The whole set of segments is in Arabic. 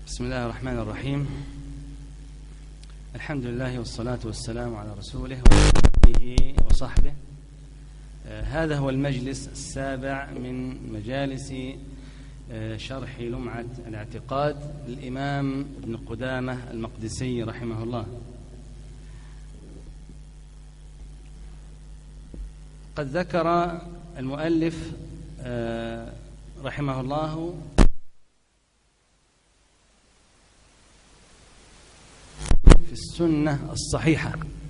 بسم الله الرحمن الرحيم. الحمد لله والصلاة والسلام على رسوله وآله وصحبه. هذا هو المجلس السابع من مجالس شرح لمعة الاعتقاد للإمام ابن قدامة المقدسي رحمه الله. قد ذكر المؤلف رحمه الله في السنة الصحيحة،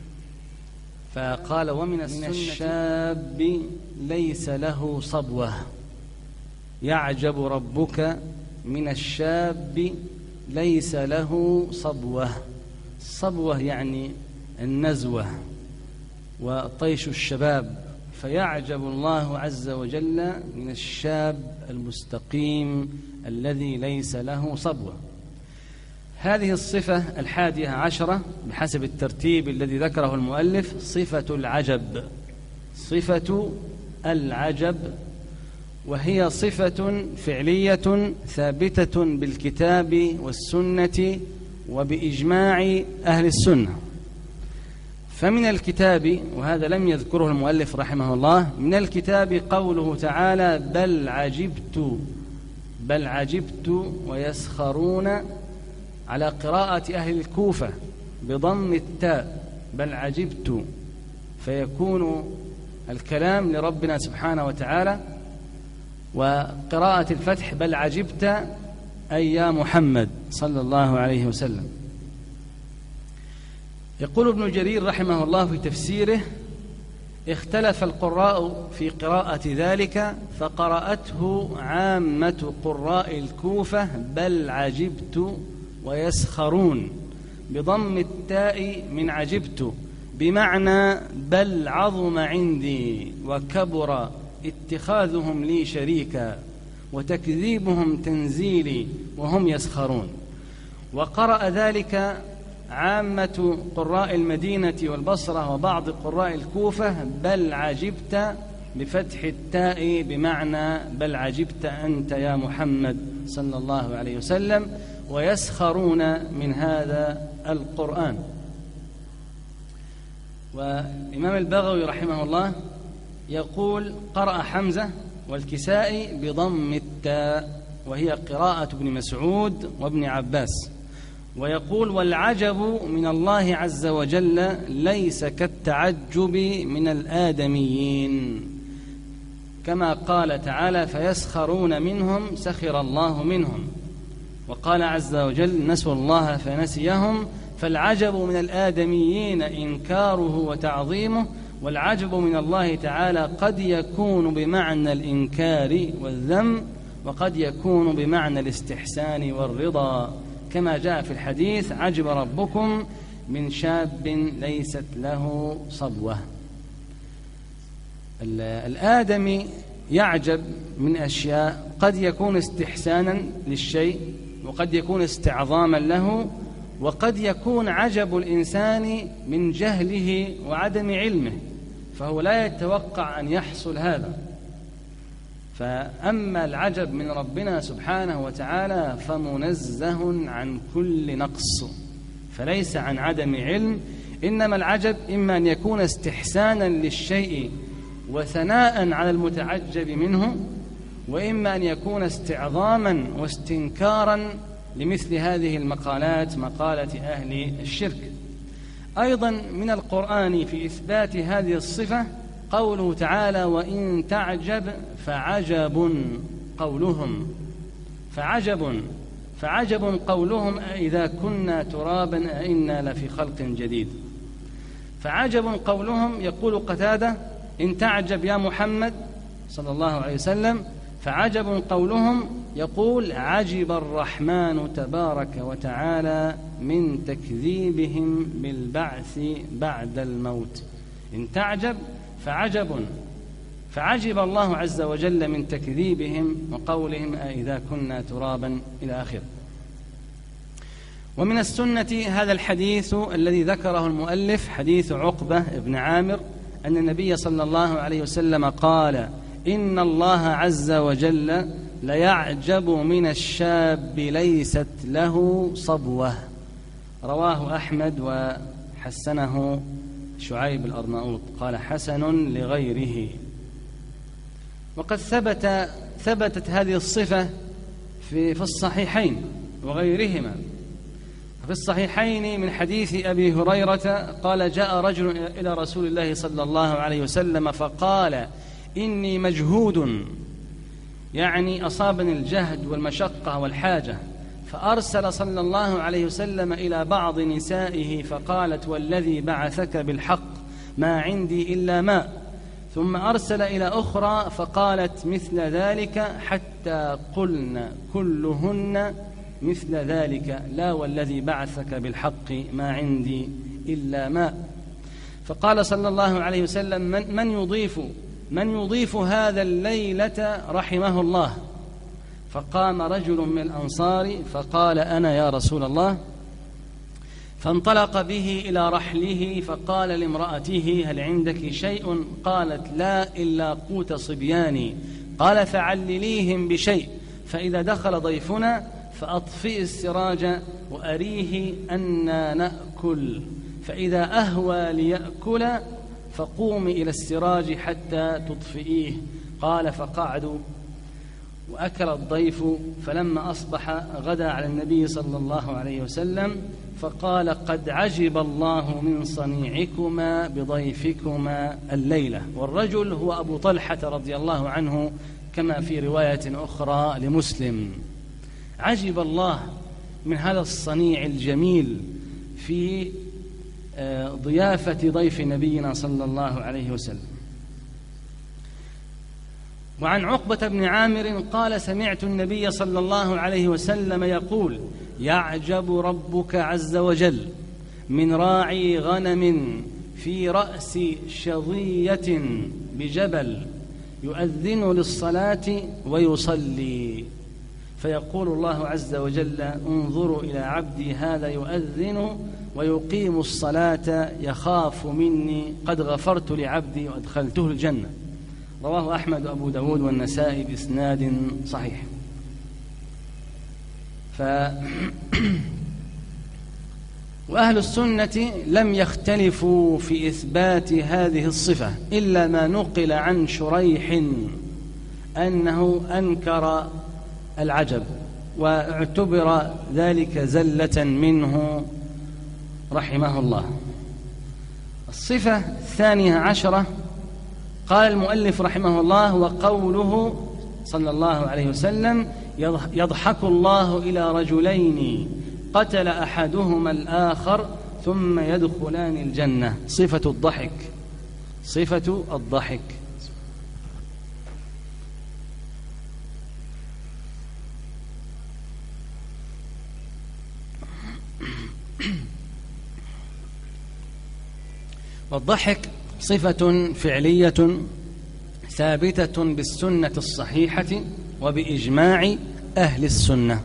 فقال: ومن الشاب ليس له صبوة يعجب ربك من الشاب ليس له صبوة. صبوة يعني النزوة وطيش الشباب، فيعجب الله عز وجل من الشاب المستقيم الذي ليس له صبوة. هذه الصفة 11 بحسب الترتيب الذي ذكره المؤلف صفة العجب. صفة العجب، وهي صفة فعلية ثابتة بالكتاب والسنة وبإجماع أهل السنة. فمن الكتاب، وهذا لم يذكره المؤلف رحمه الله، من الكتاب قوله تعالى: بل عجبت ويسخرون، على قراءة أهل الكوفة بضم التاء، بل عجبت، فيكون الكلام لربنا سبحانه وتعالى. وقراءة الفتح بل عجبت أي يا محمد صلى الله عليه وسلم. يقول ابن جرير رحمه الله في تفسيره: اختلف القراء في قراءة ذلك، فقرأته عامة قراء الكوفة بل عجبت ويسخرون بضم التاء من عجبت، بمعنى بل عظم عندي وكبر اتخاذهم لي شريكا وتكذيبهم تنزيلي وهم يسخرون. وقرأ ذلك عامة قراء المدينة والبصرة وبعض قراء الكوفة بل عجبت بفتح التاء، بمعنى بل عجبت أنت يا محمد صلى الله عليه وسلم، ويسخرون من هذا القرآن. والإمام البغوي رحمه الله يقول: قرأ حمزة والكسائي بضم التاء، وهي قراءة ابن مسعود وابن عباس. ويقول: والعجب من الله عز وجل ليس كالتعجب من الآدميين، كما قال تعالى: فيسخرون منهم سخر الله منهم. وقال عز وجل: نسوا الله فنسيهم. فالعجب من الآدميين إنكاره وتعظيمه، والعجب من الله تعالى قد يكون بمعنى الإنكار والذم، وقد يكون بمعنى الاستحسان والرضا، كما جاء في الحديث: عجب ربكم من شاب ليست له صبوة. الآدمي يعجب من أشياء قد يكون استحسانا للشيء، وقد يكون استعظاما له، وقد يكون عجب الإنسان من جهله وعدم علمه، فهو لا يتوقع أن يحصل هذا. فأما العجب من ربنا سبحانه وتعالى فمنزه عن كل نقص، فليس عن عدم علم، إنما العجب إما أن يكون استحسانا للشيء وثناء على المتعجب منه، وإما أن يكون استعظاما واستنكارا لمثل هذه المقالات، مقالة أهل الشرك. أيضا من القرآن في إثبات هذه الصفة قوله تعالى: وإن تعجب فعجب قولهم. فعجب قولهم أإذا كنا ترابا أإنا لفي خلق جديد. فعجب قولهم، يقول قتادة: إن تعجب يا محمد صلى الله عليه وسلم. فعجب قولهم، يقول: عجب الرحمن تبارك وتعالى من تكذيبهم بالبعث بعد الموت. إن تعجب فعجب الله عز وجل من تكذيبهم وقولهم أإذا كنا ترابا إلى آخره. ومن السنة هذا الحديث الذي ذكره المؤلف، حديث عقبة بن عامر أن النبي صلى الله عليه وسلم قال: إن الله عز وجل ليعجب من الشاب ليست له صبوة. رواه أحمد وحسنه شعيب الأرناؤوط، قال حسن لغيره. وقد ثبتت هذه الصفة في الصحيحين وغيرهما. في الصحيحين من حديث أبي هريرة قال: جاء رجل إلى رسول الله صلى الله عليه وسلم فقال: إني مجهود، يعني أصابني الجهد والمشقة والحاجة. فأرسل صلى الله عليه وسلم إلى بعض نسائه فقالت: والذي بعثك بالحق ما عندي إلا ماء. ثم أرسل إلى أخرى فقالت مثل ذلك، حتى قلن كلهن مثل ذلك: لا والذي بعثك بالحق ما عندي إلا ماء. فقال صلى الله عليه وسلم: من يضيف هذا الليلة رحمه الله. فقام رجل من الأنصار فقال: أنا يا رسول الله. فانطلق به إلى رحله فقال لامرأته: هل عندك شيء؟ قالت: لا إلا قوت صبياني. قال: فعلليهم بشيء، فإذا دخل ضيفنا فأطفئ السراج وأريه أنا نأكل، فإذا أهوى ليأكل فقومي إلى السراج حتى تطفئيه. قال: فقعدوا وأكل الضيف. فلما أصبح غدا على النبي صلى الله عليه وسلم فقال: قد عجب الله من صنيعكما بضيفكما الليلة. والرجل هو أبو طلحة رضي الله عنه كما في رواية أخرى لمسلم. عجب الله من هذا الصنيع الجميل في ضيافة ضيف نبينا صلى الله عليه وسلم. وعن عقبة بن عامر قال: سمعت النبي صلى الله عليه وسلم يقول: يعجب ربك عز وجل من راعي غنم في رأس شظية بجبل يؤذن للصلاة ويصلي، فيقول الله عز وجل: انظروا إلى عبدي هذا يؤذن ويقيم الصلاة يخاف مني، قد غفرت لعبدي وأدخلته الجنة. رواه أحمد وأبو داود والنسائي بإسناد صحيح. وأهل السنة لم يختلفوا في إثبات هذه الصفة إلا ما نقل عن شريح أنه أنكر العجب، واعتبر ذلك زلة منه رحمه الله. الصفة 12 قال المؤلف رحمه الله: وقوله صلى الله عليه وسلم: يضحك الله إلى رجلين قتل أحدهما الآخر ثم يدخلان الجنة. صفة الضحك، صفة الضحك. والضحك صفة فعلية ثابتة بالسنة الصحيحة وبإجماع أهل السنة.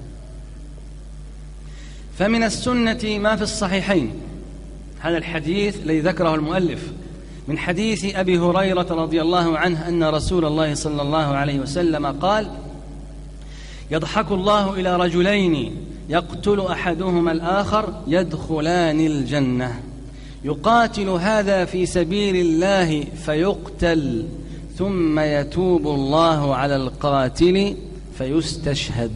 فمن السنة ما في الصحيحين، هذا الحديث الذي ذكره المؤلف من حديث أبي هريرة رضي الله عنه أن رسول الله صلى الله عليه وسلم قال: يضحك الله إلى رجلين يقتل أحدهما الآخر يدخلان الجنة، يقاتل هذا في سبيل الله فيقتل، ثم يتوب الله على القاتل فيستشهد.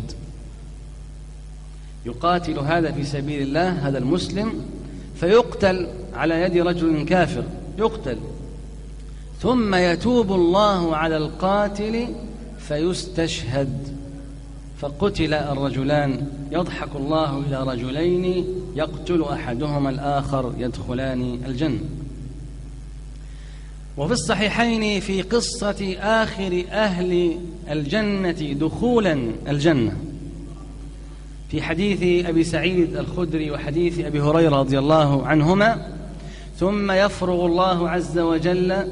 يقاتل هذا في سبيل الله، هذا المسلم، فيقتل على يد رجل كافر، يقتل، ثم يتوب الله على القاتل فيستشهد. فقتل الرجلان، يضحك الله إلى رجلين يقتل أحدهما الآخر يدخلان الجنة. وفي الصحيحين في قصة آخر أهل الجنة دخولا الجنة، في حديث أبي سعيد الخدري وحديث أبي هريرة رضي الله عنهما: ثم يفرغ الله عز وجل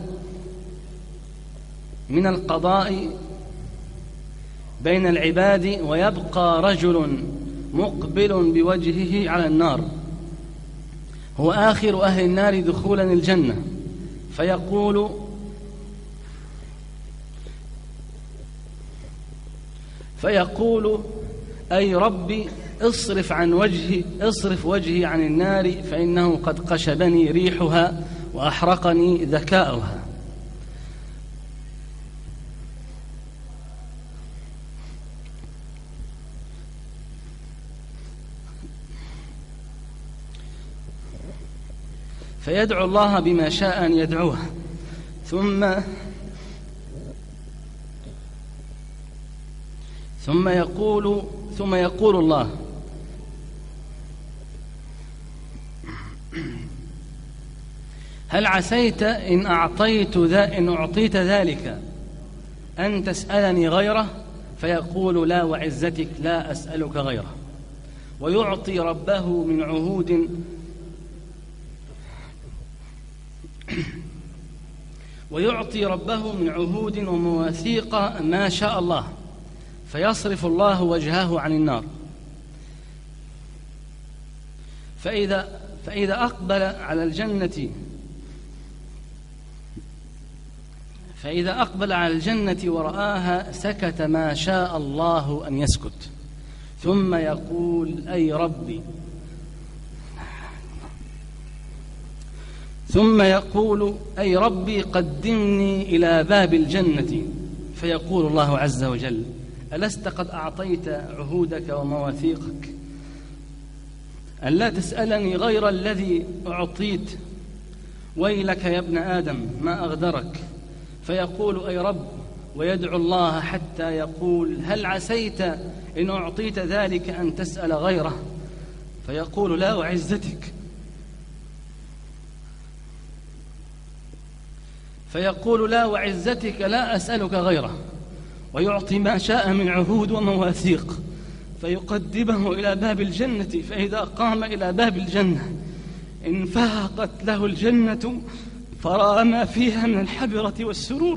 من القضاء بين العباد ويبقى رجل مقبل بوجهه على النار، هو آخر أهل النار دخولا الجنة، فيقول أي ربي اصرف وجهي عن النار فإنه قد قشبني ريحها وأحرقني ذكاؤها. فيدعو الله بما شاء أن يدعوه، ثم يقول الله: هل عسيت إن أعطيت ذلك أن تسألني غيره؟ فيقول: لا وعزتك لا أسألك غيره. ويعطي ربه من عهود ومواثيق ما شاء الله، فيصرف الله وجهه عن النار. فإذا أقبل على الجنة ورآها سكت ما شاء الله أن يسكت، ثم يقول: أي ربي قدمني إلى باب الجنة. فيقول الله عز وجل: ألست قد أعطيت عهودك ومواثيقك؟ ألا تسألني غير الذي أعطيت؟ ويلك يا ابن آدم ما أغدرك. فيقول: أي رب، ويدعو الله حتى يقول: هل عسيت إن أعطيت ذلك أن تسأل غيره؟ فيقول: لا وعزتك. فيقول: لا وعزتك لا أسألك غيره. ويعطي ما شاء من عهود ومواثيق، فيقدمه إلى باب الجنة. فإذا قام إلى باب الجنة انفهقت له الجنة فرأى ما فيها من الحبرة والسرور.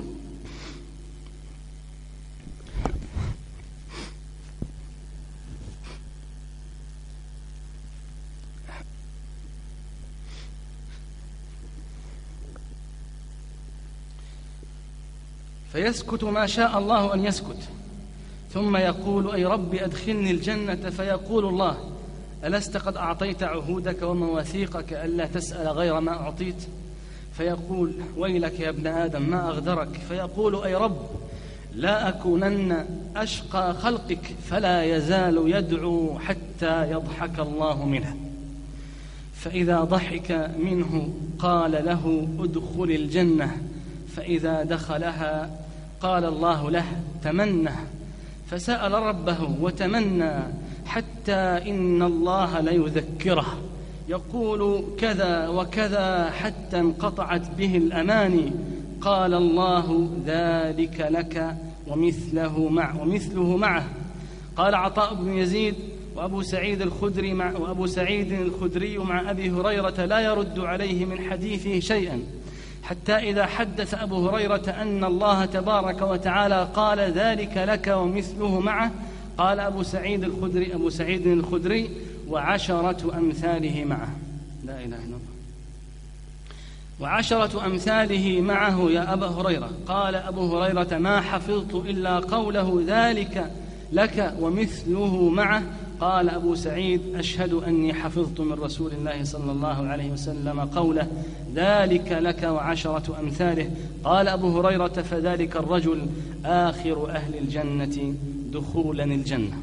فيسكت ما شاء الله أن يسكت، ثم يقول: أي رب أدخلني الجنة. فيقول الله: ألست قد أعطيت عهودك ومواثيقك ألا تسأل غير ما أعطيت؟ فيقول: ويلك يا ابن آدم ما أغدرك. فيقول: أي رب لا أكونن أشقى خلقك. فلا يزال يدعو حتى يضحك الله منه، فإذا ضحك منه قال له: ادخل الجنة. فإذا دخلها قال الله له: تمنى. فسأل ربه وتمنى حتى إن الله ليذكره يقول كذا وكذا حتى انقطعت به الأماني. قال الله: ذلك لك ومثله معه. قال عطاء بن يزيد: وأبو سعيد الخدري مع أبي هريرة لا يرد عليه من حديثه شيئا، حتى إذا حدث أبو هريرة أن الله تبارك وتعالى قال: ذلك لك ومثله معه، قال أبو سعيد الخدري: وعشرة أمثاله معه. لا إله إلا الله. وعشرة أمثاله معه يا أبا هريرة. قال أبو هريرة: ما حفظت إلا قوله: ذلك لك ومثله معه. قال أبو سعيد: أشهد أني حفظت من رسول الله صلى الله عليه وسلم قوله: ذلك لك وعشرة أمثاله. قال أبو هريرة: فذلك الرجل آخر أهل الجنة دخولا الجنة.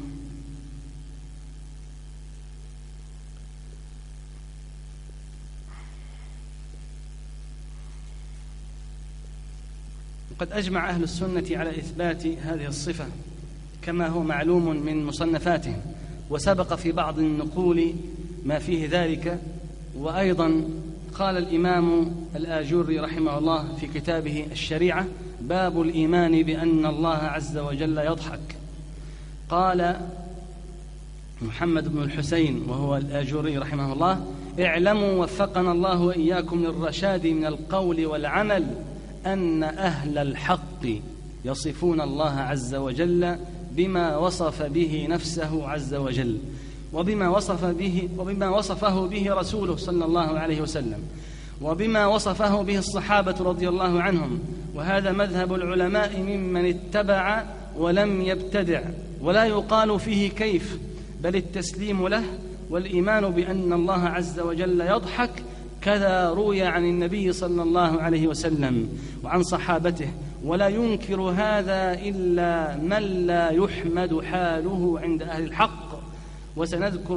قد أجمع أهل السنة على إثبات هذه الصفة كما هو معلوم من مصنفاتهم، وسبق في بعض النقول ما فيه ذلك. وأيضا قال الإمام الآجري رحمه الله في كتابه الشريعة: باب الإيمان بأن الله عز وجل يضحك. قال محمد بن الحسين وهو الآجري رحمه الله: اعلموا وفقنا الله وإياكم للرشاد من القول والعمل أن أهل الحق يصفون الله عز وجل بما وصف به نفسه عز وجل، وبما وصفه به رسوله صلى الله عليه وسلم، وبما وصفه به الصحابة رضي الله عنهم. وهذا مذهب العلماء ممن اتبع ولم يبتدع، ولا يقال فيه كيف، بل التسليم له والإيمان بأن الله عز وجل يضحك، كذا روي عن النبي صلى الله عليه وسلم وعن صحابته، ولا ينكر هذا إلا من لا يحمد حاله عند أهل الحق. وسنذكر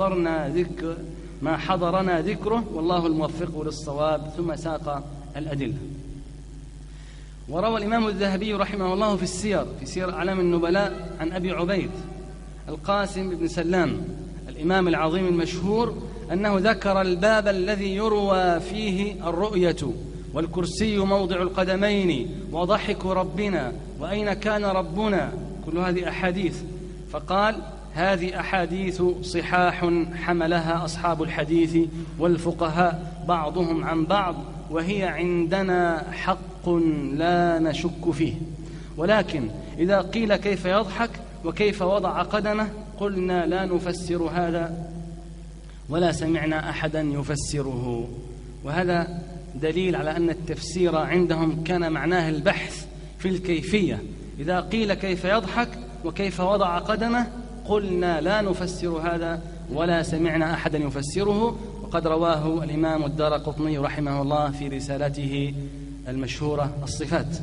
ما حضرنا ذكره، والله الموفق للصواب. ثم ساق الأدلة. وروى الإمام الذهبي رحمه الله في سير أعلام النبلاء عن أبي عبيد القاسم بن سلام الإمام العظيم المشهور أنه ذكر الباب الذي يروى فيه الرؤية والكرسي موضع القدمين وضحك ربنا وأين كان ربنا، كل هذه أحاديث. فقال: هذه أحاديث صحاح حملها أصحاب الحديث والفقهاء بعضهم عن بعض، وهي عندنا حق لا نشك فيه. ولكن إذا قيل كيف يضحك وكيف وضع قدمه قلنا لا نفسر هذا ولا سمعنا أحدا يفسره. وهذا دليل على أن التفسير عندهم كان معناه البحث في الكيفية. إذا قيل كيف يضحك وكيف وضع قدمه قلنا لا نفسر هذا ولا سمعنا أحدا يفسره. وقد رواه الإمام الدارقطني رحمه الله في رسالته المشهورة الصفات.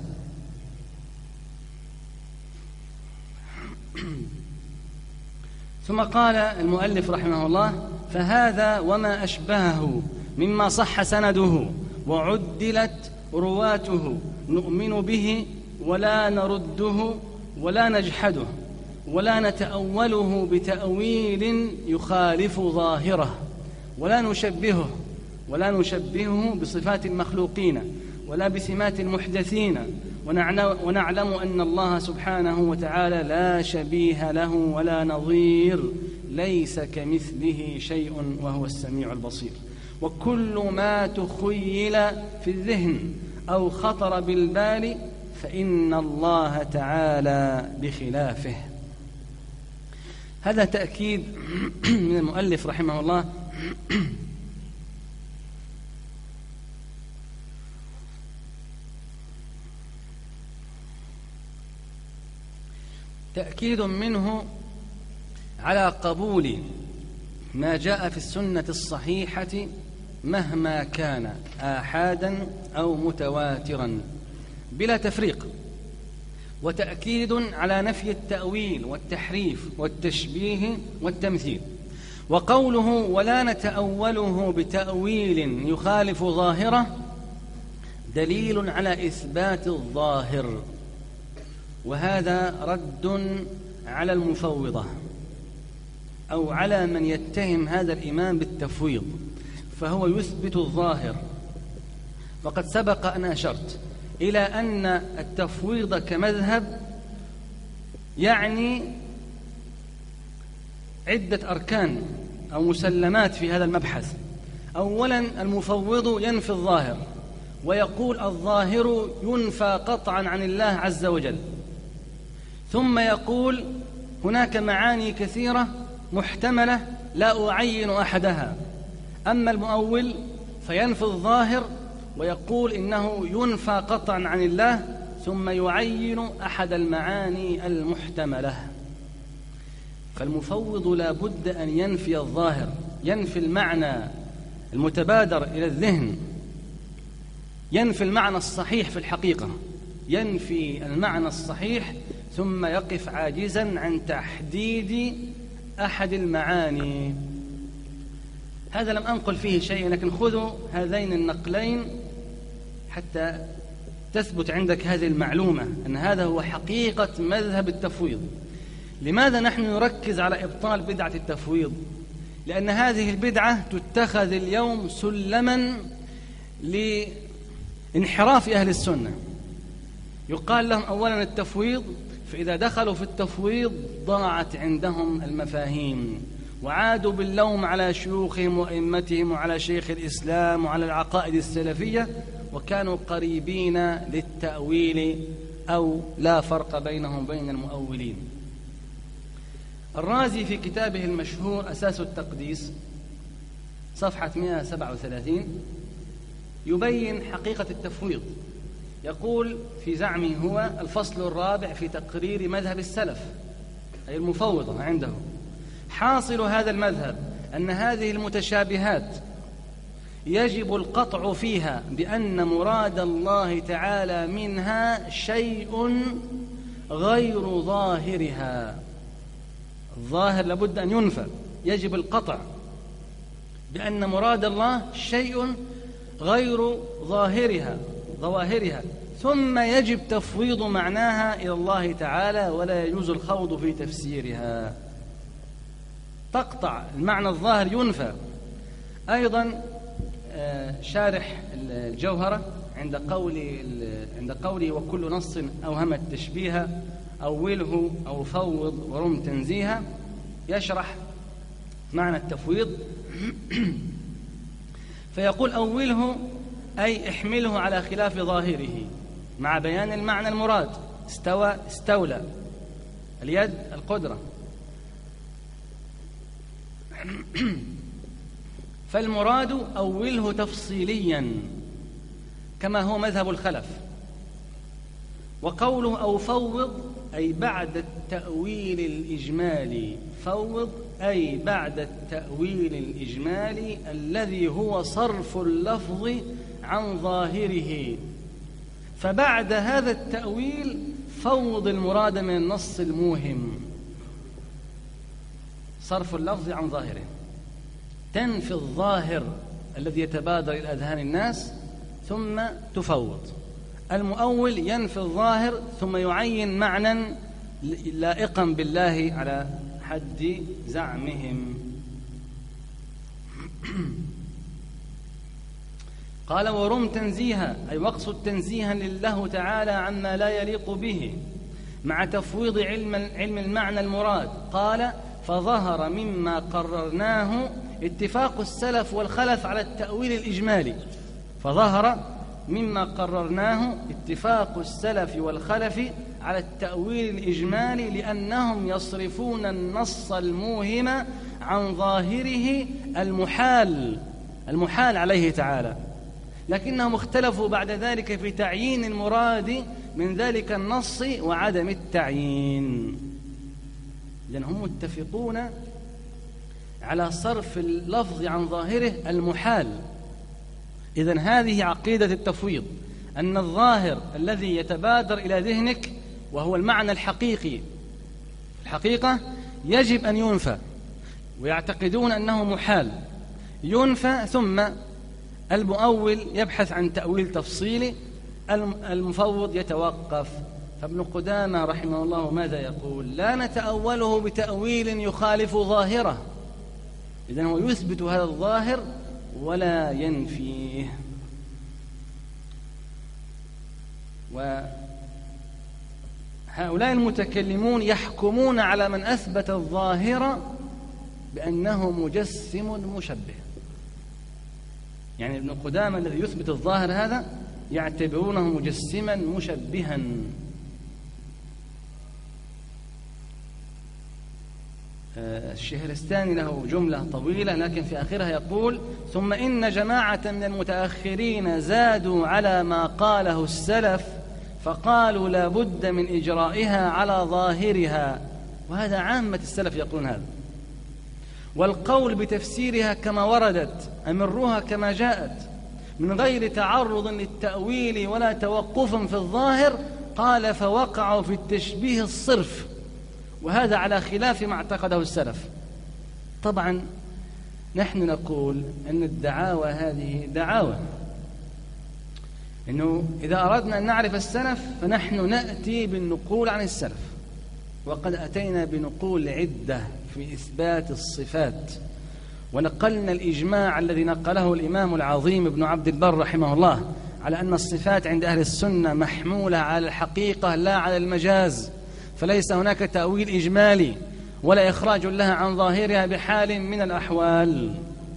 ثم قال المؤلف رحمه الله: فهذا وما أشبهه مما صح سنده وعدلت رواته نؤمن به ولا نرده ولا نجحده ولا نتأوله بتأويل يخالف ظاهره ولا نشبهه بصفات المخلوقين ولا بسمات المحدثين، ونعلم أن الله سبحانه وتعالى لا شبيه له ولا نظير، ليس كمثله شيء وهو السميع البصير. وكل ما تخيل في الذهن أو خطر بالبال فإن الله تعالى بخلافه. هذا تأكيد من المؤلف رحمه الله تأكيد منه على قبول ما جاء في السنة الصحيحة مهما كان آحادا أو متواترا بلا تفريق، وتأكيد على نفي التأويل والتحريف والتشبيه والتمثيل. وقوله ولا نتأوله بتأويل يخالف ظاهره دليل على إثبات الظاهر، وهذا رد على المفوضة أو على من يتهم هذا الإمام بالتفويض، فهو يثبت الظاهر. وقد سبق أن أشرت إلى أن التفويض كمذهب يعني عدة أركان أو مسلمات في هذا المبحث. أولا، المفوض ينفي الظاهر ويقول الظاهر ينفى قطعا عن الله عز وجل، ثم يقول هناك معاني كثيرة محتملة لا أعين أحدها. أما المؤول فينفي الظاهر ويقول إنه ينفى قطعا عن الله ثم يعين أحد المعاني المحتملة. فالمفوض لا بد أن ينفي الظاهر، ينفي المعنى المتبادر إلى الذهن، ينفي المعنى الصحيح في الحقيقة، ينفي المعنى الصحيح ثم يقف عاجزا عن تحديد أحد المعاني. هذا لم أنقل فيه شيء، لكن خذوا هذين النقلين حتى تثبت عندك هذه المعلومة أن هذا هو حقيقة مذهب التفويض. لماذا نحن نركز على إبطال بدعة التفويض؟ لأن هذه البدعة تتخذ اليوم سلما لانحراف أهل السنة. يقال لهم أولا التفويض، فإذا دخلوا في التفويض ضاعت عندهم المفاهيم وعادوا باللوم على شيوخهم وأئمتهم وعلى شيخ الإسلام وعلى العقائد السلفية، وكانوا قريبين للتأويل أو لا فرق بينهم بين المؤولين. الرازي في كتابه المشهور أساس التقديس صفحة 137 يبين حقيقة التفويض. يقول في زعمه هو الفصل الرابع في تقرير مذهب السلف، أي المفوضة عنده. حاصل هذا المذهب أن هذه المتشابهات يجب القطع فيها بأن مراد الله تعالى منها شيء غير ظاهرها. الظاهر لابد أن ينفى، يجب القطع بأن مراد الله شيء غير ظواهرها، ثم يجب تفويض معناها إلى الله تعالى، ولا يجوز الخوض في تفسيرها. تقطع المعنى الظاهر ينفى. أيضا شارح الجوهرة عند قوله وكل نص أوهم التشبيه أوله أو فوض ورم تنزيها، يشرح معنى التفويض فيقول أوله أي احمله على خلاف ظاهره مع بيان المعنى المراد. استوى استولى، اليد القدرة. فالمراد أوله تفصيليا كما هو مذهب الخلف. وقوله أو فوض أي بعد التأويل الإجمالي، فوض أي بعد التأويل الإجمالي الذي هو صرف اللفظ عن ظاهره. فبعد هذا التأويل فوض المراد من النص الموهم، صرف اللفظ عن ظاهره، تنفي الظاهر الذي يتبادر إلى أذهان الناس ثم تفوض. المؤول ينفي الظاهر ثم يعين معنى لائقا بالله على حد زعمهم. قال ورم تنزيها أي واقصد تنزيها لله تعالى عما لا يليق به مع تفويض علم المعنى المراد. قال فظهر مما قررناه اتفاق السلف والخلف على التأويل الإجمالي. فظهر مما قررناه اتفاق السلف والخلف على التأويل الإجمالي لأنهم يصرفون النص الموهم عن ظاهره المحال عليه تعالى، لكنهم اختلفوا بعد ذلك في تعيين المراد من ذلك النص وعدم التعيين، لأنهم متفقون على صرف اللفظ عن ظاهره المحال. إذن هذه عقيدة التفويض، أن الظاهر الذي يتبادر إلى ذهنك وهو المعنى الحقيقي الحقيقة يجب أن ينفى، ويعتقدون أنه محال ينفى، ثم المؤول يبحث عن تأويل تفصيلي، المفوض يتوقف. فابن قدامة رحمه الله ماذا يقول؟ لا نتأوله بتأويل يخالف ظاهره، إذن هو يثبت هذا الظاهر ولا ينفيه. وهؤلاء المتكلمون يحكمون على من أثبت الظاهر بأنه مجسم مشبه. يعني ابن قدامة الذي يثبت الظاهر هذا يعتبرونه مجسما مشبها. الشهرستاني له جملة طويلة لكن في آخرها يقول ثم إن جماعة من المتأخرين زادوا على ما قاله السلف فقالوا لا بد من إجرائها على ظاهرها، وهذا عامة السلف يقولون هذا، والقول بتفسيرها كما وردت أمروها كما جاءت من غير تعرض للتأويل ولا توقف في الظاهر. قال فوقعوا في التشبيه الصرف، وهذا على خلاف ما اعتقده السلف. طبعا نحن نقول أن الدعاوى هذه دعاوى، أنه إذا أردنا أن نعرف السلف فنحن نأتي بالنقول عن السلف، وقد أتينا بنقول عدة في إثبات الصفات، ونقلنا الإجماع الذي نقله الإمام العظيم ابن عبد البر رحمه الله على أن الصفات عند أهل السنة محمولة على الحقيقة لا على المجاز، فليس هناك تأويل إجمالي ولا إخراج لها عن ظاهرها بحال من الأحوال.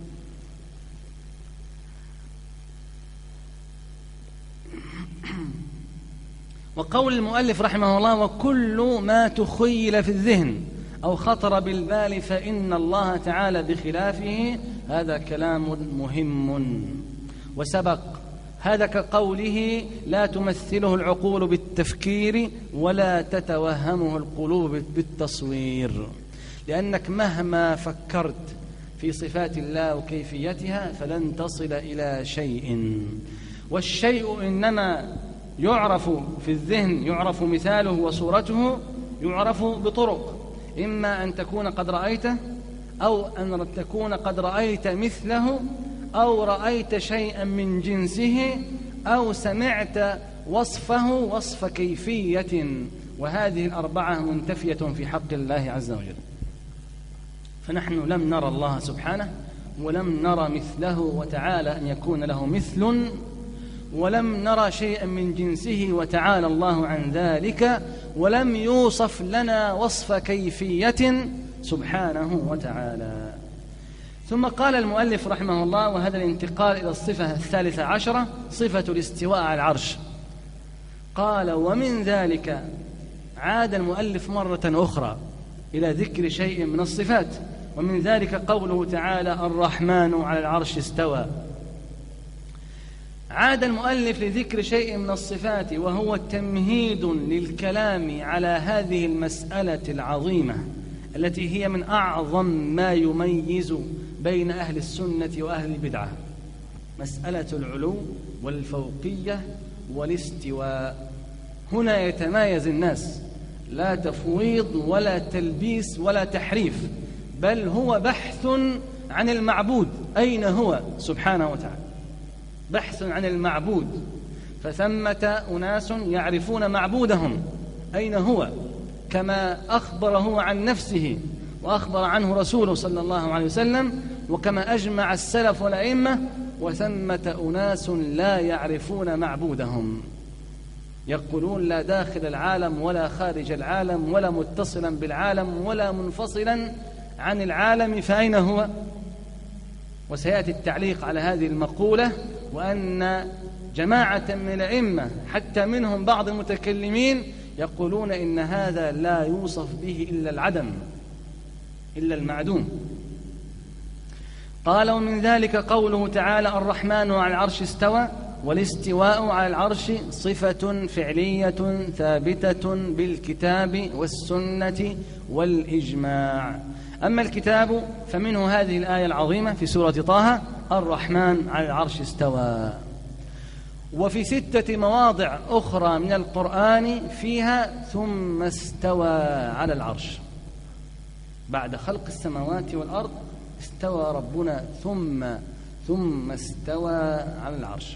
وقول المؤلف رحمه الله وكل ما تخيل في الذهن أو خطر بالبال فإن الله تعالى بخلافه، هذا كلام مهم. وسبق هذا كقوله لا تمثله العقول بالتفكير ولا تتوهمه القلوب بالتصوير، لأنك مهما فكرت في صفات الله وكيفيتها فلن تصل إلى شيء، والشيء إنما يعرف في الذهن، يعرف مثاله وصورته، يعرف بطرق، إما أن تكون قد رأيته، أو أن تكون قد رأيت مثله، أو رأيت شيئا من جنسه، أو سمعت وصفه وصف كيفية، وهذه الأربعة منتفية في حق الله عز وجل. فنحن لم نرى الله سبحانه، ولم نرى مثله وتعالى أن يكون له مثل، ولم نرى شيئا من جنسه وتعالى الله عن ذلك، ولم يوصف لنا وصف كيفية سبحانه وتعالى. ثم قال المؤلف رحمه الله، وهذا الانتقال إلى الصفة 13 صفة الاستواء على العرش، قال ومن ذلك، عاد المؤلف مرة أخرى إلى ذكر شيء من الصفات، ومن ذلك قوله تعالى الرحمن على العرش استوى. عاد المؤلف لذكر شيء من الصفات، وهو تمهيد للكلام على هذه المسألة العظيمة التي هي من أعظم ما يميز بين أهل السنة وأهل البدعة، مسألة العلو والفوقية والاستواء. هنا يتمايز الناس، لا تفويض ولا تلبيس ولا تحريف، بل هو بحث عن المعبود أين هو سبحانه وتعالى، بحث عن المعبود. فثمة أناس يعرفون معبودهم أين هو، كما أخبر هو عن نفسه وأخبر عنه رسوله صلى الله عليه وسلم، وكما أجمع السلف والأئمة. وثمة أناس لا يعرفون معبودهم، يقولون لا داخل العالم ولا خارج العالم، ولا متصلا بالعالم ولا منفصلا عن العالم، فأين هو؟ وسيأتي التعليق على هذه المقولة، وأن جماعة من الأئمة حتى منهم بعض المتكلمين يقولون إن هذا لا يوصف به إلا العدم، إلا المعدوم. قال ومن ذلك قوله تعالى الرحمن على العرش استوى، والاستواء على العرش صفة فعلية ثابتة بالكتاب والسنة والإجماع. أما الكتاب فمنه هذه الآية العظيمة في سورة طه الرحمن على العرش استوى، وفي 6 مواضع أخرى من القرآن فيها ثم استوى على العرش. بعد خلق السماوات والأرض استوى ربنا ثم استوى على العرش،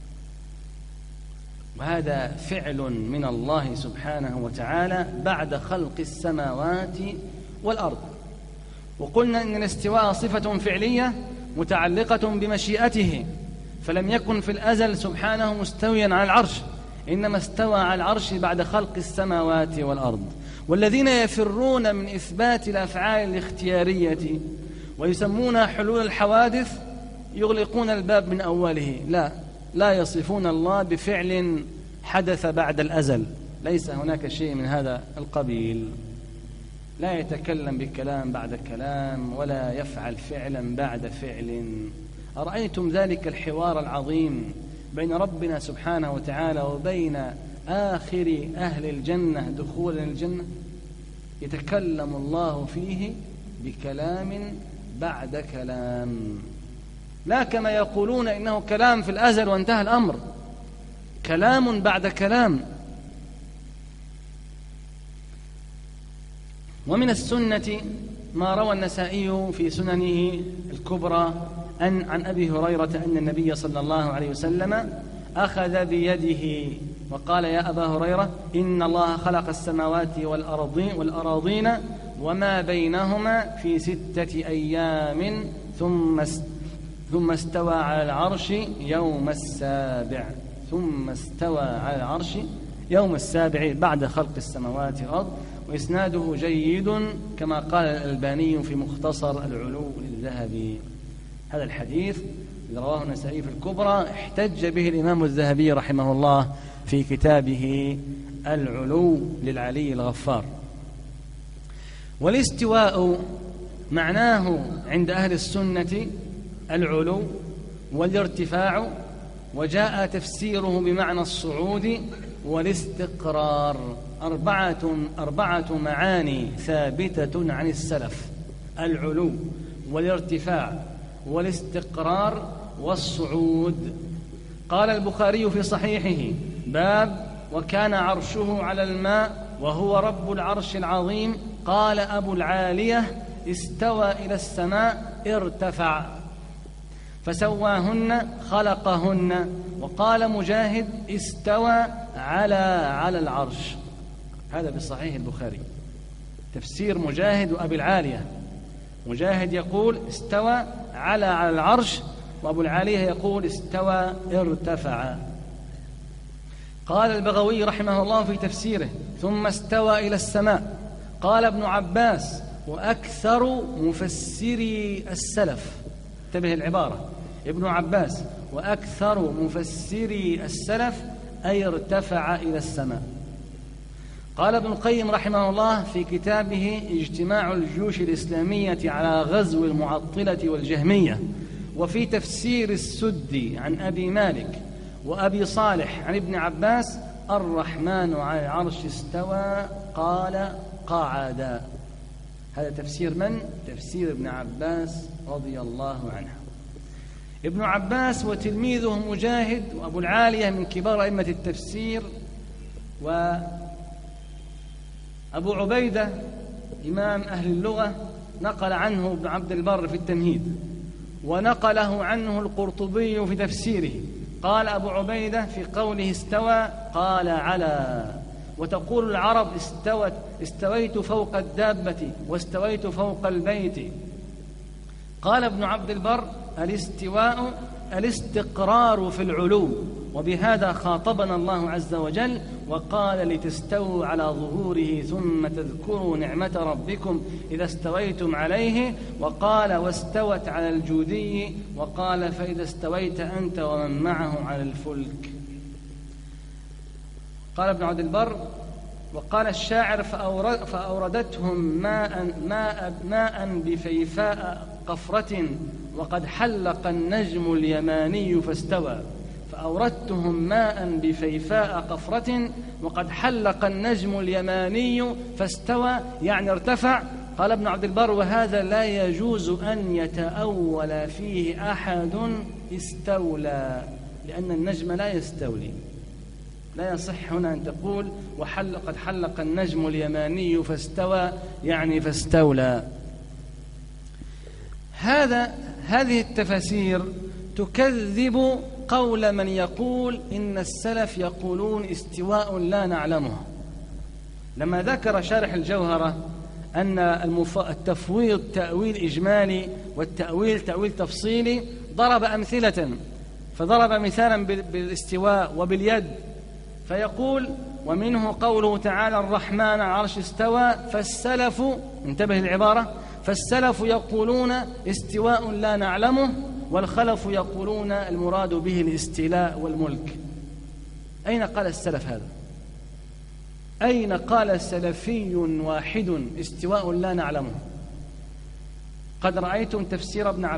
وهذا فعل من الله سبحانه وتعالى بعد خلق السماوات والأرض. وقلنا إن الاستواء صفة فعلية متعلقة بمشيئته، فلم يكن في الأزل سبحانه مستويا على العرش، إنما استوى على العرش بعد خلق السماوات والأرض. والذين يفرون من إثبات الأفعال الاختيارية ويسمونها حلول الحوادث يغلقون الباب من أوله، لا يصفون الله بفعل حدث بعد الأزل، ليس هناك شيء من هذا القبيل. لا يتكلم بكلام بعد كلام، ولا يفعل فعلا بعد فعل. أرأيتم ذلك الحوار العظيم بين ربنا سبحانه وتعالى وبين آخر أهل الجنة دخولا الجنة؟ يتكلم الله فيه بكلام بعد كلام، لا كما يقولون إنه كلام في الأزل وانتهى الأمر، كلام بعد كلام. ومن السنة ما روى النسائي في سننه الكبرى عن أبي هريرة أن النبي صلى الله عليه وسلم أخذ بيده وقال يا أبا هريرة إن الله خلق السماوات والأراضين وما بينهما في 6 أيام ثم استوى على العرش يوم السابع. ثم استوى على العرش يوم السابع بعد خلق السماوات والأرض. وإسناده جيد كما قال الألباني في مختصر العلو للذهبي. هذا الحديث رواه النسائي في الكبرى، احتج به الإمام الذهبي رحمه الله في كتابه العلو للعلي الغفار. والاستواء معناه عند أهل السنة العلو والارتفاع وجاء تفسيره بمعنى الصعود والاستقرار. أربعة معاني ثابتة عن السلف: العلو والارتفاع والاستقرار والصعود. قال البخاري في صحيحه: باب وكان عرشه على الماء وهو رب العرش العظيم. قال أبو العالية: استوى إلى السماء ارتفع، فسواهن خلقهن. وقال مجاهد: استوى على العرش. هذا في صحيح البخاري تفسير مجاهد وأبي العالية. مجاهد يقول استوى على العرش، وأبو العالية يقول استوى ارتفع. قال البغوي رحمه الله في تفسيره: ثم استوى إلى السماء. قال ابن عباس: وأكثر مفسري السلف، انتبه العبارة، ابن عباس: وأكثر مفسري السلف أي ارتفع إلى السماء. قال ابن القيم رحمه الله في كتابه اجتماع الجيوش الإسلامية على غزو المعطلة والجهمية، وفي تفسير السدي عن أبي مالك وأبي صالح عن ابن عباس: الرحمن على العرش استوى، قال قعدا. هذا تفسير من؟ تفسير ابن عباس رضي الله عنه. ابن عباس وتلميذه مجاهد وأبو العالية من كبار أئمة التفسير، وأبو عبيدة إمام أهل اللغة نقل عنه ابن عبد البر في التمهيد، ونقله عنه القرطبي في تفسيره. قال أبو عبيدة في قوله استوى قال على. وتقول العرب استويت فوق الدابة واستويت فوق البيت. قال ابن عبد البر: الاستواء الاستقرار في العلو، وبهذا خاطبنا الله عز وجل وقال: لتستووا على ظهوره ثم تذكروا نعمة ربكم إذا استويتم عليه. وقال: واستوت على الجودي. وقال: فإذا استويت أنت ومن معه على الفلك. قال ابن عبد البر: وقال الشاعر: فأوردتهم ماء بفيفاء قفرة وقد حلق النجم اليماني فاستوى. فأوردتهم ماء بفيفاء قفرة وقد حلق النجم اليماني فاستوى، يعني ارتفع. قال ابن عبد البر: وهذا لا يجوز أن يتأول فيه أحد استولى، لأن النجم لا يستولي. لا يصح هنا أن تقول قد حلق النجم اليماني فاستوى، يعني فاستولى. هذه التفاسير تكذب قول من يقول إن السلف يقولون استواء لا نعلمه. لما ذكر شارح الجوهرة أن التفويض تأويل إجمالي والتأويل تأويل تفصيلي، ضرب أمثلة، فضرب مثالا بالاستواء وباليد، فيقول: ومنه قوله تعالى: الرحمن على العرش استوى. فالسلف، انتبه العبارة، فالسلف يقولون استواء لا نعلمه، والخلف يقولون المراد به الاستيلاء والملك. أين قال السلف هذا؟ أين قال سلفي واحد استواء لا نعلمه؟ قد رأيتم تفسير ابن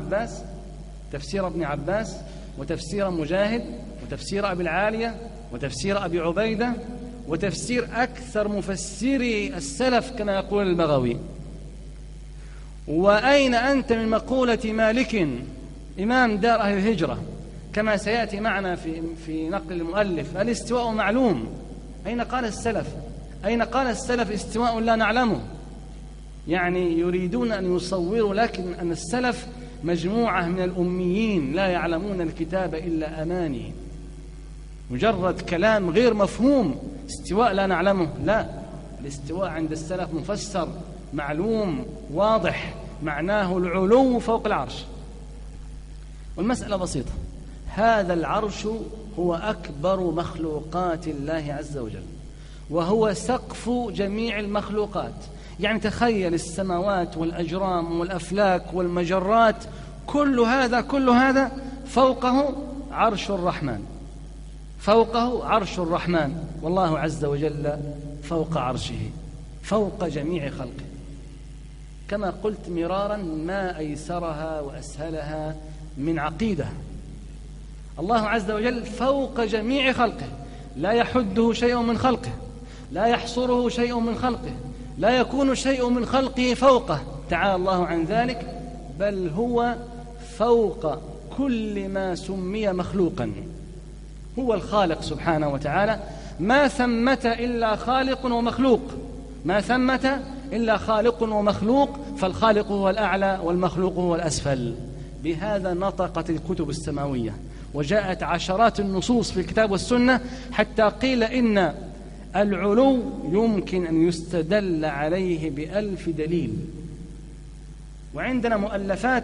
عباس وتفسير مجاهد وتفسير أبي العالية وتفسير أبي عبيدة وتفسير أكثر مفسري السلف كما يقول البغوي. وأين أنت من مقولة مالك إمام دار أهل الهجرة كما سيأتي معنا في نقل المؤلف: الاستواء معلوم؟ أين قال السلف؟ أين قال السلف استواء لا نعلمه؟ يعني يريدون أن يصوروا لكن أن السلف مجموعة من الأميين لا يعلمون الكتاب إلا أماني، مجرد كلام غير مفهوم. استواء لا نعلمه، لا، الاستواء عند السلف مفسر معلوم واضح، معناه العلو فوق العرش. والمسألة بسيطة: هذا العرش هو أكبر مخلوقات الله عز وجل، وهو سقف جميع المخلوقات. يعني تخيل السماوات والأجرام والأفلاك والمجرات، كل هذا فوقه عرش الرحمن، فوقه عرش الرحمن، والله عز وجل فوق عرشه، فوق جميع خلقه. كما قلت مرارا: ما أيسرها وأسهلها من عقيدة. الله عز وجل فوق جميع خلقه، لا يحده شيء من خلقه، لا يحصره شيء من خلقه، لا يكون شيء من خلقه فوقه تعالى الله عن ذلك، بل هو فوق كل ما سمي مخلوقا. هو الخالق سبحانه وتعالى، ما ثمة إلا خالق ومخلوق، ما ثمة إلا خالق ومخلوق، فالخالق هو الأعلى والمخلوق هو الأسفل. بهذا نطقت الكتب السماوية، وجاءت عشرات النصوص في الكتاب والسنة حتى قيل إن العلو يمكن أن يستدل عليه ب1000 دليل. وعندنا مؤلفات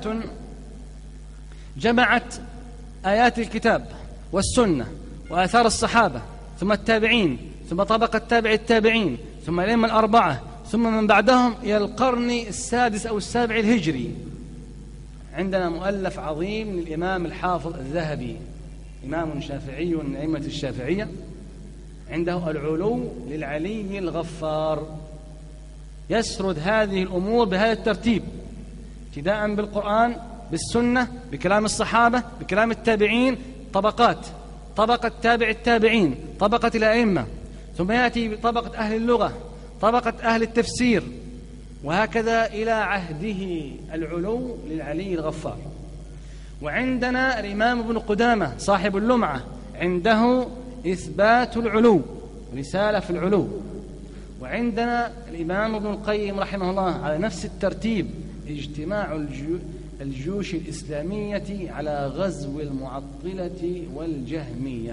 جمعت آيات الكتاب والسنة وآثار الصحابة ثم التابعين ثم طبقة تابع التابعين ثم الأئمة الأربعة ثم من بعدهم إلى القرن السادس أو السابع الهجري. عندنا مؤلف عظيم للإمام الحافظ الذهبي، إمام شافعي من أئمة الشافعية، عنده العلو للعلي الغفار، يسرد هذه الأمور بهذا الترتيب، ابتداء بالقرآن، بالسنة، بكلام الصحابة، بكلام التابعين، طبقات، طبقة تابع التابعين، طبقة الأئمة، ثم يأتي بطبقة أهل اللغة، طبقة أهل التفسير، وهكذا إلى عهده العلو للعلي الغفار. وعندنا الإمام ابن قدامة صاحب اللمعة عنده إثبات العلو، رسالة في العلو. وعندنا الإمام ابن القيم رحمه الله على نفس الترتيب، اجتماع الجيوش الإسلامية على غزو المعطلة والجهمية.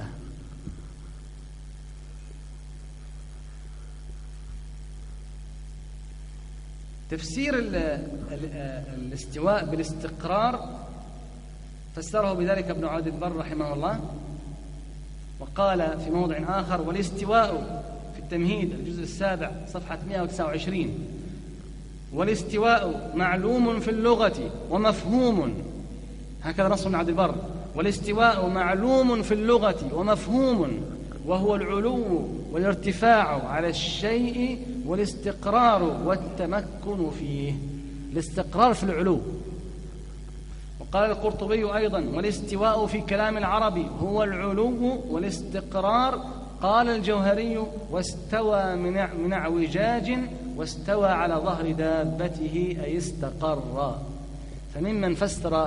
تفسير الاستواء بالاستقرار فسره بذلك ابن عبد البر رحمه الله، وقال في موضع آخر: والاستواء في التمهيد الجزء السابع صفحة 129: والاستواء معلوم في اللغة ومفهوم، هكذا نص ابن عبد البر: والاستواء معلوم في اللغة ومفهوم، وهو العلو والارتفاع على الشيء والاستقرار والتمكن فيه. الاستقرار في العلو. وقال القرطبي أيضا: والاستواء في كلام العرب هو العلو والاستقرار. قال الجوهري: واستوى من اعوجاج واستوى على ظهر دابته أي استقر. فممن فسر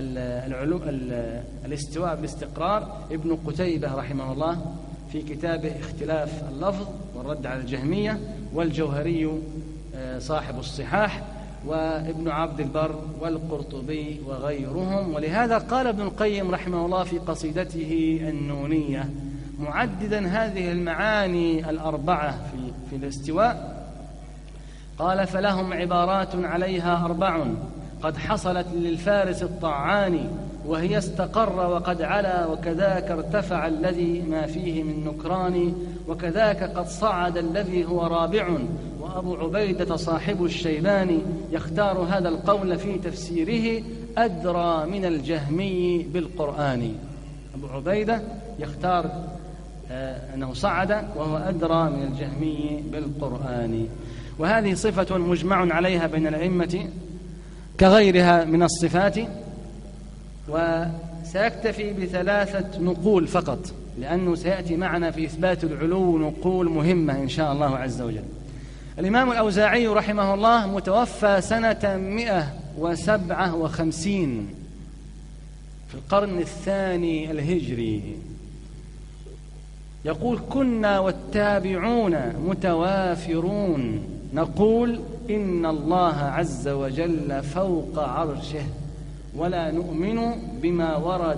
الاستواء بالاستقرار ابن قتيبة رحمه الله في كتابه اختلاف اللفظ والرد على الجهمية، والجوهري صاحب الصحاح، وابن عبد البر والقرطبي وغيرهم. ولهذا قال ابن القيم رحمه الله في قصيدته النونية معددا هذه المعاني الأربعة في الاستواء، قال: فلهم عبارات عليها 4 قد حصلت للفارس الطعان، وهي استقر وقد علا، وكذاك ارتفع الذي ما فيه من نكران، وكذاك قد صعد الذي هو رابع، وأبو عبيدة صاحب الشيباني يختار هذا القول في تفسيره أدرى من الجهمي بالقرآن. أبو عبيدة يختار أنه صعد وهو أدرى من الجهمي بالقرآن. وهذه صفة مجمع عليها بين الأئمة كغيرها من الصفات. وسيكتفي ب3 نقول فقط، لأنه سيأتي معنا في إثبات العلو نقول مهمة إن شاء الله عز وجل. الإمام الأوزاعي رحمه الله متوفى سنة 157 في القرن الثاني الهجري، يقول: كنا والتابعون متوافرون نقول إن الله عز وجل فوق عرشه، ولا نؤمن بما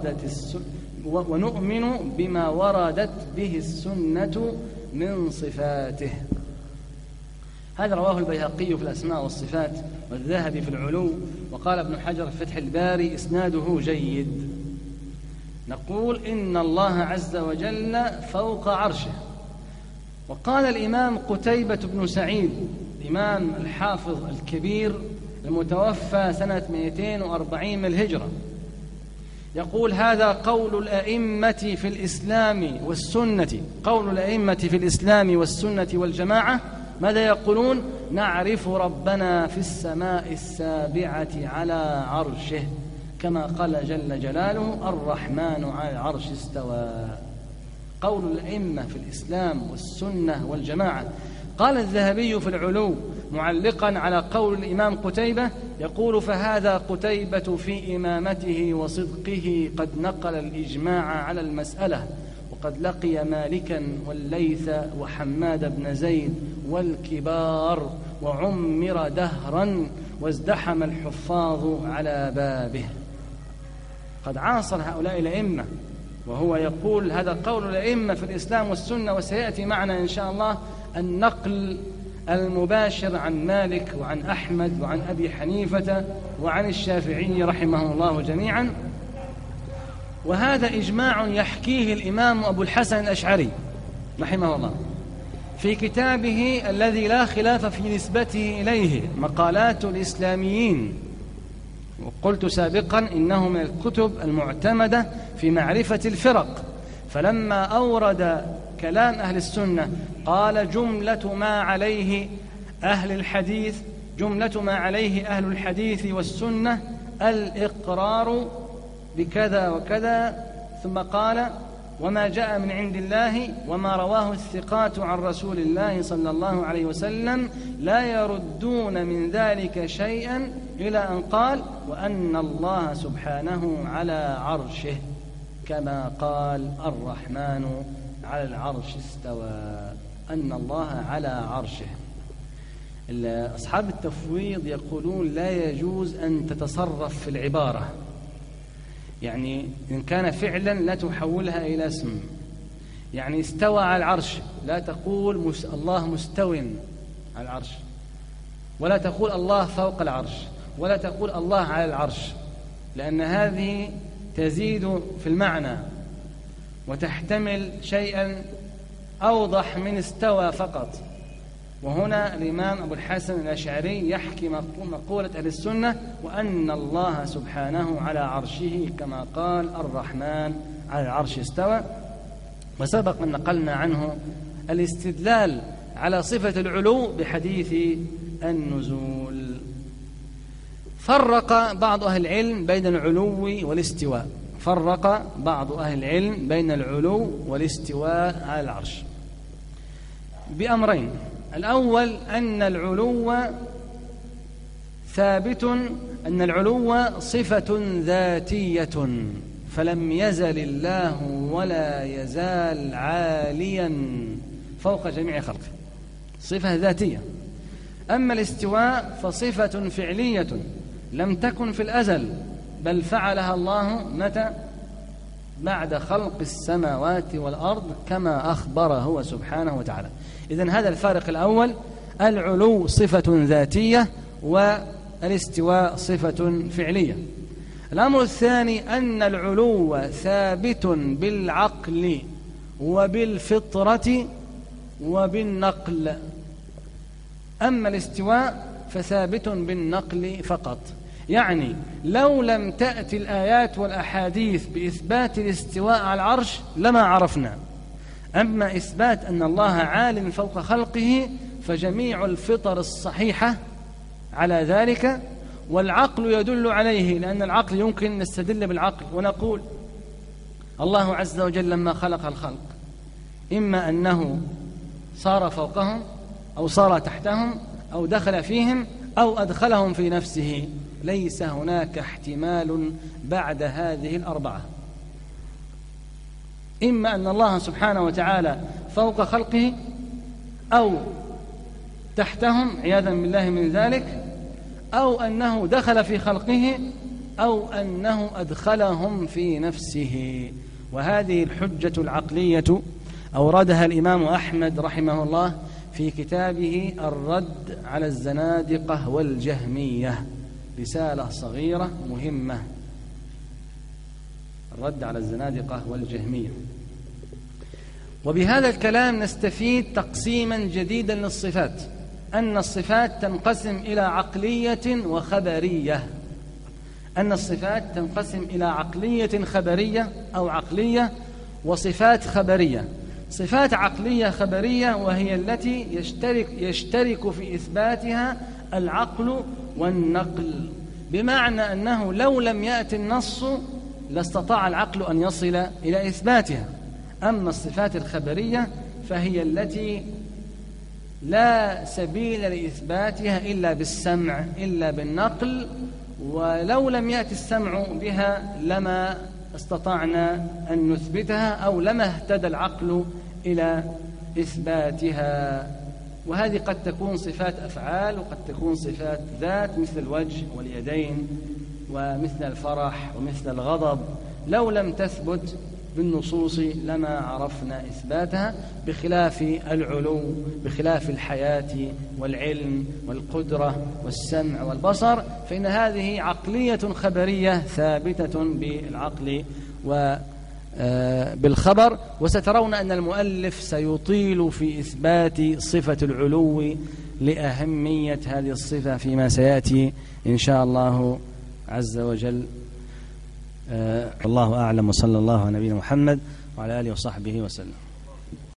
ونؤمن بما وردت به السنة من صفاته. هذا رواه البيهقي في الأسماء والصفات، والذهبي في العلو، وقال ابن حجر في فتح الباري إسناده جيد. نقول إن الله عز وجل فوق عرشه. وقال الإمام قتيبة بن سعيد الإمام الحافظ الكبير المتوفى سنة 240 من الهجرة، يقول: هذا قول الأئمة في الإسلام والسنة، قول الأئمة في الإسلام والسنة والجماعة. ماذا يقولون؟ نعرف ربنا في السماء السابعة على عرشه، كما قال جل جلاله الرحمن على العرش استوى. قول الأئمة في الإسلام والسنة والجماعة. قال الذهبي في العلو معلقا على قول الإمام قتيبة يقول: فهذا قتيبة في إمامته وصدقه قد نقل الإجماع على المسألة، وقد لقي مالكا والليث وحماد بن زيد والكبار وعمر دهرا وازدحم الحفاظ على بابه. قد عاصر هؤلاء الأئمة، وهو يقول هذا قول الأئمة في الإسلام والسنة، وسيأتي معنا إن شاء الله النقل المباشر عن مالك وعن أحمد وعن أبي حنيفة وعن الشافعي رحمه الله جميعا. وهذا إجماع يحكيه الإمام أبو الحسن الأشعري رحمه الله في كتابه الذي لا خلاف في نسبته إليه، مقالات الإسلاميين. وقلت سابقا إنه من الكتب المعتمدة في معرفة الفرق. فلما أورد كلام أهل السنة قال: جملة ما عليه أهل الحديث، جملة ما عليه أهل الحديث والسنة الإقرار بكذا وكذا، ثم قال: وما جاء من عند الله وما رواه الثقات عن رسول الله صلى الله عليه وسلم لا يردون من ذلك شيئا، إلى أن قال: وأن الله سبحانه على عرشه كما قال الرحمن على العرش استوى. أن الله على عرشه. أصحاب التفويض يقولون لا يجوز أن تتصرف في العبارة، يعني إن كان فعلا لا تحولها إلى اسم. يعني استوى على العرش، لا تقول الله مستو على العرش، ولا تقول الله فوق العرش، ولا تقول الله على العرش، لأن هذه تزيد في المعنى وتحتمل شيئا أوضح من استوى فقط. وهنا الإمام أبو الحسن الأشعري يحكي مقولة أهل السنة: وأن الله سبحانه على عرشه كما قال الرحمن على العرش استوى. وسبق أن نقلنا عنه الاستدلال على صفة العلو بحديث النزول. فرق بعض أهل العلم بين العلو والاستواء، فرق بعض أهل العلم بين العلو والاستواء على العرش بأمرين. الأول أن العلو ثابت، أن العلو صفة ذاتية، فلم يزل الله ولا يزال عاليا فوق جميع خلقه، صفة ذاتية. أما الاستواء فصفة فعلية لم تكن في الأزل، بل فعلها الله متى؟ بعد خلق السماوات والأرض كما أخبر هو سبحانه وتعالى. إذن هذا الفارق الأول، العلو صفة ذاتية والاستواء صفة فعلية. الأمر الثاني أن العلو ثابت بالعقل وبالفطرة وبالنقل، أما الاستواء فثابت بالنقل فقط. يعني لو لم تأتي الآيات والأحاديث بإثبات الاستواء على العرش لما عرفنا. أما إثبات أن الله عال فوق خلقه فجميع الفطر الصحيحة على ذلك، والعقل يدل عليه، لأن العقل يمكن نستدل بالعقل ونقول الله عز وجل لما خلق الخلق إما أنه صار فوقهم أو صار تحتهم أو دخل فيهم أو أدخلهم في نفسه، ليس هناك احتمال بعد هذه الأربعة. إما أن الله سبحانه وتعالى فوق خلقه أو تحتهم عياذا بالله من ذلك، أو أنه دخل في خلقه أو أنه أدخلهم في نفسه. وهذه الحجة العقلية أوردها الإمام أحمد رحمه الله في كتابه الرد على الزنادقة والجهمية، رسالة صغيرة مهمة، الرد على الزنادقة والجهمية. وبهذا الكلام نستفيد تقسيما جديدا للصفات، أن الصفات تنقسم إلى عقلية وخبرية، أن الصفات تنقسم إلى عقلية خبرية أو عقلية وصفات خبرية. صفات عقلية خبرية وهي التي يشترك في إثباتها العقل والنقل، بمعنى أنه لو لم يأتي النص لاستطاع العقل أن يصل إلى إثباتها. أما الصفات الخبرية فهي التي لا سبيل لإثباتها إلا بالسمع، إلا بالنقل، ولو لم يأتي السمع بها لما استطعنا أن نثبتها أو لما اهتدى العقل إلى إثباتها. وهذه قد تكون صفات أفعال وقد تكون صفات ذات مثل الوجه واليدين ومثل الفرح ومثل الغضب، لو لم تثبت بالنصوص لما عرفنا إثباتها، بخلاف العلو، بخلاف الحياة والعلم والقدرة والسمع والبصر، فإن هذه عقلية خبرية ثابتة بالعقل وبالخبر. وسترون أن المؤلف سيطيل في إثبات صفة العلو لأهمية هذه الصفة فيما سيأتي إن شاء الله عز وجل. الله أعلم، وصلى الله على نبينا محمد وعلى آله وصحبه وسلم.